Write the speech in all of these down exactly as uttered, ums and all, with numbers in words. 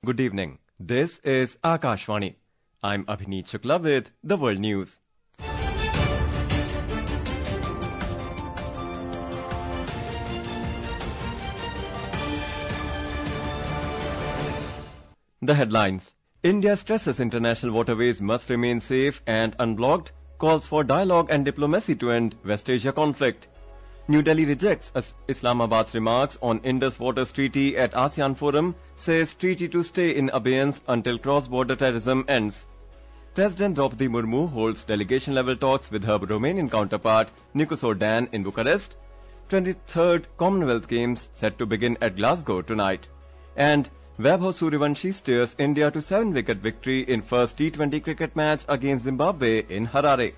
Good evening. This is Akashvani. I'm Abhineet Shukla with the World News. The headlines. India stresses international waterways must remain safe and unblocked, calls for dialogue and diplomacy to end West Asia conflict. New Delhi rejects Islamabad's remarks on Indus Waters Treaty at ASEAN Forum, says treaty to stay in abeyance until cross-border terrorism ends. President Draupadi Murmu holds delegation-level talks with her Romanian counterpart Nicu Sordan in Bucharest. twenty-third Commonwealth Games set to begin at Glasgow tonight. And Vaibhav Sooryavanshi steers India to seven-wicket victory in first T twenty cricket match against Zimbabwe in Harare.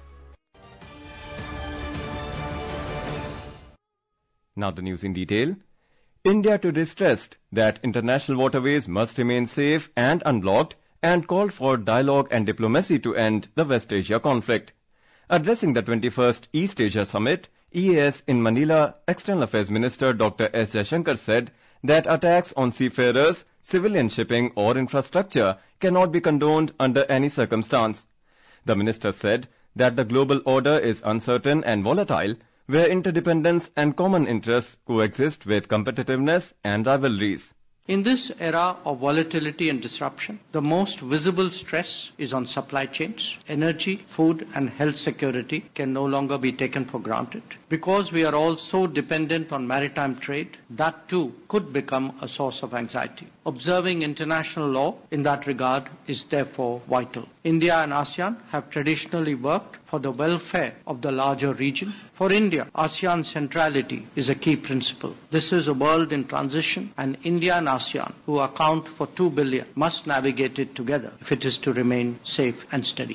Now the news in detail. India today stressed that international waterways must remain safe and unblocked and called for dialogue and diplomacy to end the West Asia conflict. Addressing the twenty-first East Asia Summit, E A S in Manila, External Affairs Minister Doctor S Jaishankar said that attacks on seafarers, civilian shipping or infrastructure cannot be condoned under any circumstance. The minister said that the global order is uncertain and volatile, where interdependence and common interests coexist with competitiveness and rivalries. In this era of volatility and disruption, the most visible stress is on supply chains. Energy, food and health security can no longer be taken for granted. Because we are all so dependent on maritime trade, that too could become a source of anxiety. Observing international law in that regard is therefore vital. India and ASEAN have traditionally worked for the welfare of the larger region. For India, ASEAN centrality is a key principle. This is a world in transition, and India and ASEAN, who account for two billion, must navigate it together if it is to remain safe and steady.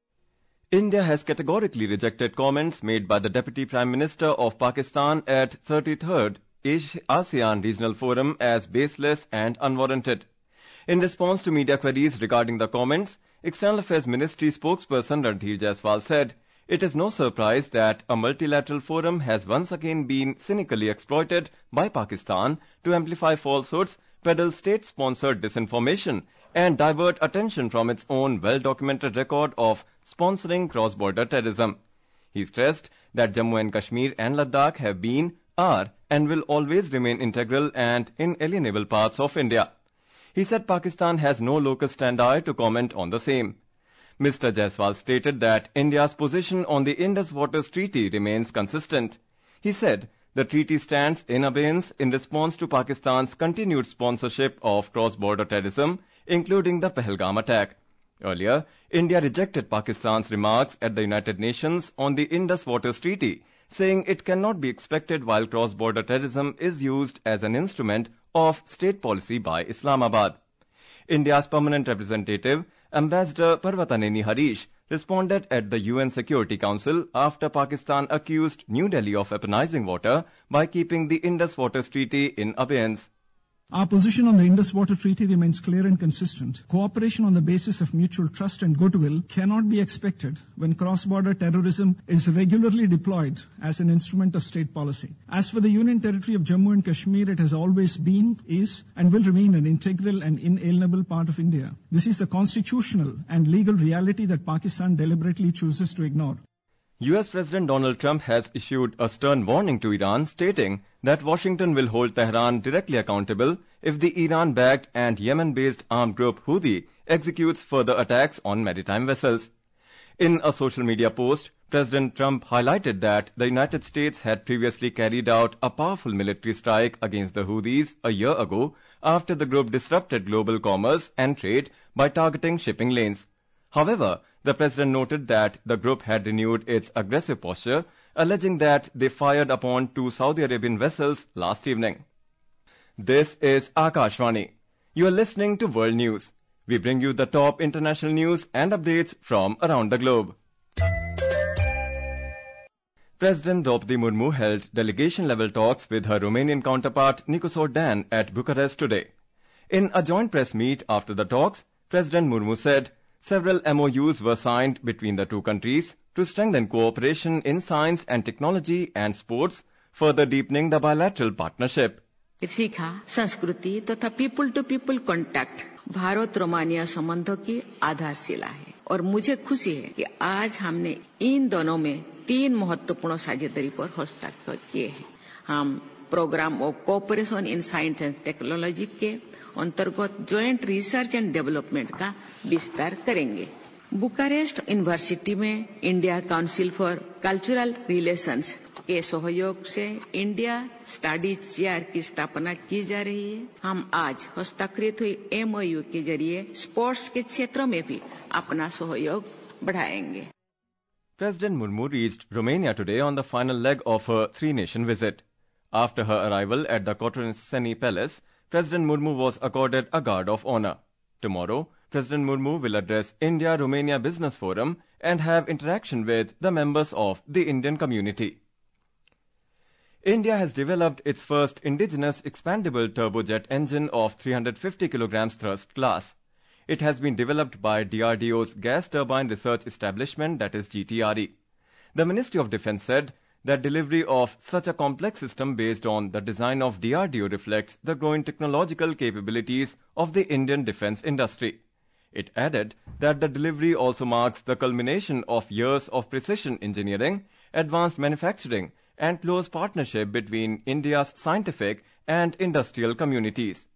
India has categorically rejected comments made by the Deputy Prime Minister of Pakistan at thirty-third ASEAN Regional Forum as baseless and unwarranted. In response to media queries regarding the comments, External Affairs Ministry spokesperson Ranadhir Jaiswal said, "It is no surprise that a multilateral forum has once again been cynically exploited by Pakistan to amplify falsehoods, peddle state-sponsored disinformation, and divert attention from its own well-documented record of sponsoring cross-border terrorism." He stressed that Jammu and Kashmir and Ladakh have been, are, and will always remain integral and inalienable parts of India. He said Pakistan has no locus standi to comment on the same. Mister Jaiswal stated that India's position on the Indus Waters Treaty remains consistent. He said the treaty stands in abeyance in response to Pakistan's continued sponsorship of cross-border terrorism, including the Pahalgam attack. Earlier, India rejected Pakistan's remarks at the United Nations on the Indus Waters Treaty, saying it cannot be expected while cross-border terrorism is used as an instrument of state policy by Islamabad. India's permanent representative, Ambassador Parvataneni Harish, responded at the U N Security Council after Pakistan accused New Delhi of weaponizing water by keeping the Indus Waters Treaty in abeyance. Our position on the Indus Water Treaty remains clear and consistent. Cooperation on the basis of mutual trust and goodwill cannot be expected when cross-border terrorism is regularly deployed as an instrument of state policy. As for the Union Territory of Jammu and Kashmir, it has always been, is, and will remain an integral and inalienable part of India. This is a constitutional and legal reality that Pakistan deliberately chooses to ignore. U S President Donald Trump has issued a stern warning to Iran, stating that Washington will hold Tehran directly accountable if the Iran-backed and Yemen-based armed group Houthi executes further attacks on maritime vessels. In a social media post, President Trump highlighted that the United States had previously carried out a powerful military strike against the Houthis a year ago after the group disrupted global commerce and trade by targeting shipping lanes. However, the president noted that the group had renewed its aggressive posture, alleging that they fired upon two Saudi Arabian vessels last evening. This is Akashvani. You are listening to World News. We bring you the top international news and updates from around the globe. President Draupadi Murmu held delegation-level talks with her Romanian counterpart Nicu Sordan at Bucharest today. In a joint press meet after the talks, President Murmu said several M O Us were signed between the two countries to strengthen cooperation in science and technology and sports, further deepening the bilateral partnership. सीखा संस्कृति तथा people to people contact Bharat Romania संबंधों की आधारशिला है और मुझे खुशी है कि आज हमने इन दोनों में तीन महत्वपूर्ण साझेदारी पर हस्ताक्षर किए हैं। हम program of cooperation in science and technology के अंतर्गत ज्वाइंट रिसर्च एंड डेवलपमेंट का विस्तार करेंगे। बुकारेस्ट यूनिवर्सिटी में India council for cultural relations के सहयोग से इंडिया स्टडीज चेयर की स्थापना की जा रही है। हम आज हस्ताक्षरित हुई एमओयू के जरिए स्पोर्ट्स के क्षेत्रों में भी अपना सहयोग बढ़ाएंगे। President Murmu reached Romania today on the final leg of her three-nation visit. After her arrival at the Cotroceni Palace, President Murmu was accorded a guard of honor. Tomorrow, President Murmu will address India-Romania Business Forum and have interaction with the members of the Indian community. India has developed its first indigenous expandable turbojet engine of three hundred fifty kilograms thrust class. It has been developed by D R D O's Gas Turbine Research Establishment, that is G T R E. The Ministry of Defence said that delivery of such a complex system based on the design of D R D O reflects the growing technological capabilities of the Indian defence industry. It added that the delivery also marks the culmination of years of precision engineering, advanced manufacturing, and close partnership between India's scientific and industrial communities.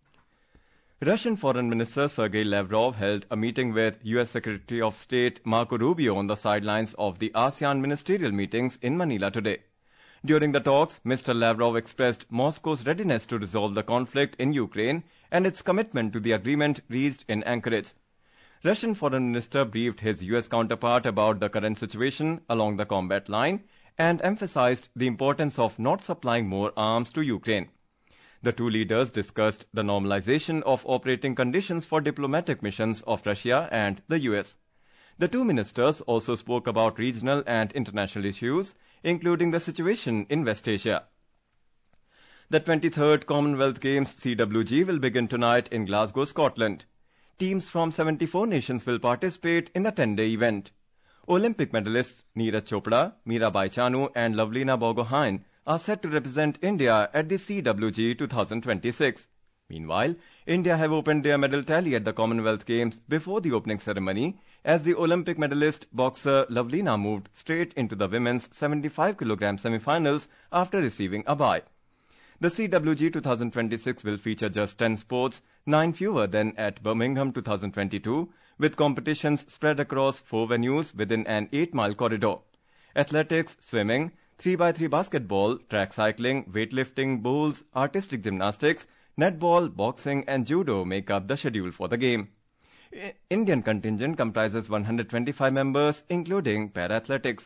Russian Foreign Minister Sergei Lavrov held a meeting with U S Secretary of State Marco Rubio on the sidelines of the ASEAN ministerial meetings in Manila today. During the talks, Mister Lavrov expressed Moscow's readiness to resolve the conflict in Ukraine and its commitment to the agreement reached in Anchorage. Russian Foreign Minister briefed his U S counterpart about the current situation along the combat line and emphasized the importance of not supplying more arms to Ukraine. The two leaders discussed the normalization of operating conditions for diplomatic missions of Russia and the U S. The two ministers also spoke about regional and international issues, including the situation in West Asia. The twenty-third Commonwealth Games C W G will begin tonight in Glasgow, Scotland. Teams from seventy-four nations will participate in the ten-day event. Olympic medalists Neeraj Chopra, Mirabai Chanu and Lavlina Borgohain are set to represent India at the C W G twenty twenty-six. Meanwhile, India have opened their medal tally at the Commonwealth Games before the opening ceremony as the Olympic medalist boxer Lavlina moved straight into the women's seventy-five kilogram semi-finals after receiving a bye. The C W G twenty twenty-six will feature just ten sports, nine fewer than at Birmingham twenty twenty-two, with competitions spread across four venues within an eight-mile corridor. Athletics, swimming, three by three basketball, track cycling, weightlifting, bowls, artistic gymnastics, netball, boxing and judo make up the schedule for the game. I- Indian contingent comprises one hundred twenty-five members, including para-athletics.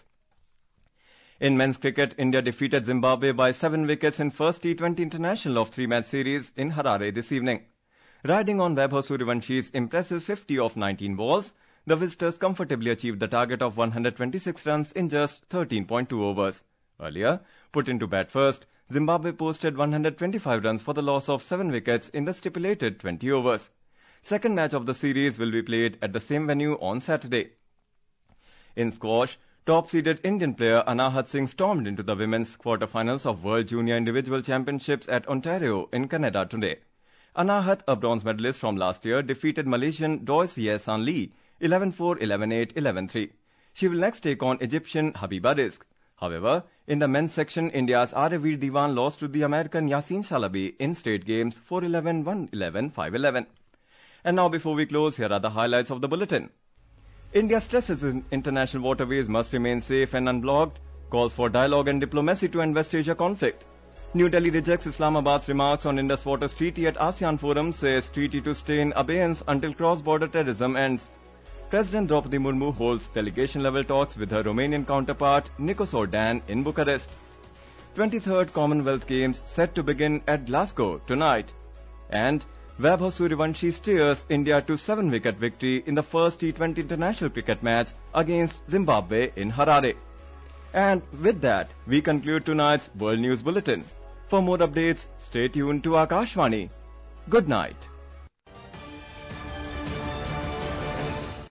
In men's cricket, India defeated Zimbabwe by seven wickets in first T twenty international of three-match series in Harare this evening. Riding on Vaibhav Sooryavanshí's impressive fifty of nineteen balls, the visitors comfortably achieved the target of one hundred twenty-six runs in just thirteen point two overs. Earlier, put into bat first, Zimbabwe posted one hundred twenty-five runs for the loss of seven wickets in the stipulated twenty overs. Second match of the series will be played at the same venue on Saturday. In squash, top-seeded Indian player Anahat Singh stormed into the women's quarterfinals of World Junior Individual Championships at Ontario in Canada today. Anahat, a bronze medalist from last year, defeated Malaysian Doi Sieh San Lee eleven four, eleven eight, eleven three. She will next take on Egyptian Habiba Rizk. However, in the men's section, India's Aryaveer Diwan lost to the American Yasin Shalabi in straight games four eleven, one eleven, five eleven. And now before we close, here are the highlights of the bulletin. India stresses in international waterways must remain safe and unblocked, calls for dialogue and diplomacy to end West Asia conflict. New Delhi rejects Islamabad's remarks on Indus Waters Treaty at ASEAN Forum, says treaty to stay in abeyance until cross-border terrorism ends. President Draupadi Murmu holds delegation-level talks with her Romanian counterpart Nikos Ordan in Bucharest. twenty-third Commonwealth Games set to begin at Glasgow tonight. And Vaibhav Sooryavanshi steers India to seven-wicket victory in the first T twenty international cricket match against Zimbabwe in Harare. And with that, we conclude tonight's World News Bulletin. For more updates, stay tuned to Akashvani. Good night.